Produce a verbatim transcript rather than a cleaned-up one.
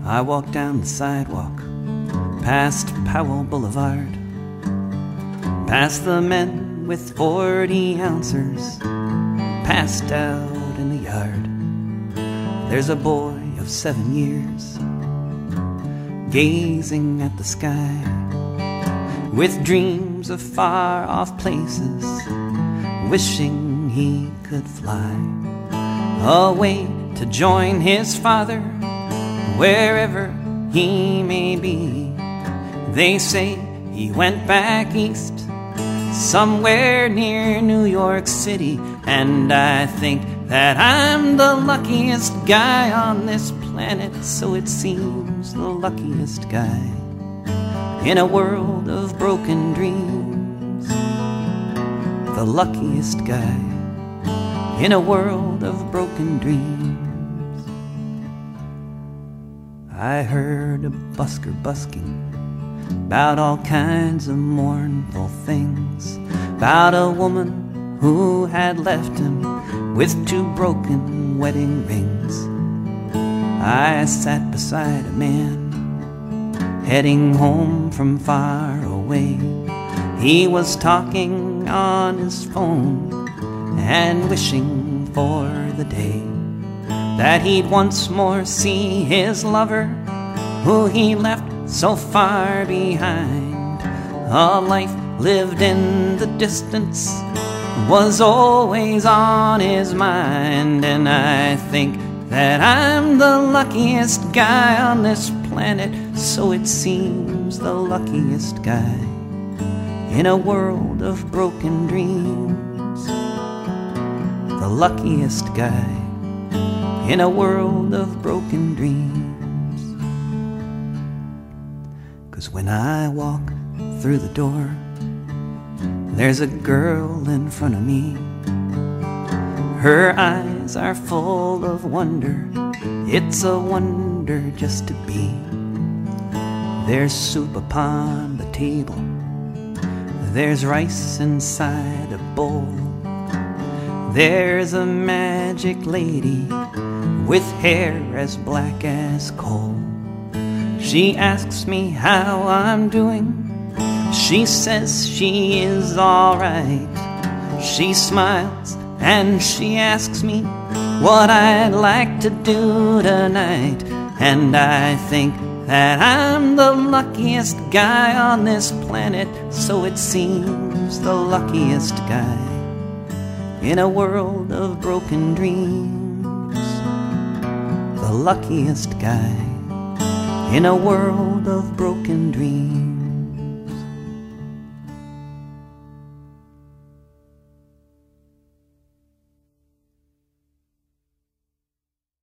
I walked down the sidewalk, past Powell Boulevard, past the men with forty ounces passed out in the yard. There's a boy of seven years gazing at the sky with dreams of far-off places, wishing he could fly away to join his father wherever he may be. They say he went back east, somewhere near New York City, and I think that I'm the luckiest guy on this planet, so it seems, the luckiest guy in a world of broken dreams. The luckiest guy in a world of broken dreams. I heard a busker busking about all kinds of mournful things, about a woman who had left him with two broken wedding rings. I sat beside a man heading home from far away. He was talking on his phone and wishing for the day that he'd once more see his lover who he left so far behind. A life lived in the distance was always on his mind, and I think that I'm the luckiest guy on this planet, so it seems, the luckiest guy in a world of broken dreams. The luckiest guy in a world of broken dreams. 'Cause when I walk through the door, there's a girl in front of me. Her eyes are full of wonder. It's a wonder just to be. There's soup upon the table. There's rice inside a bowl. There's a magic lady with hair as black as coal. She asks me how I'm doing. She says she is all right. She smiles and she asks me what I'd like to do tonight. And I think that I'm the luckiest guy on this planet, so it seems, the luckiest guy in a world of broken dreams. The luckiest guy in a world of broken dreams.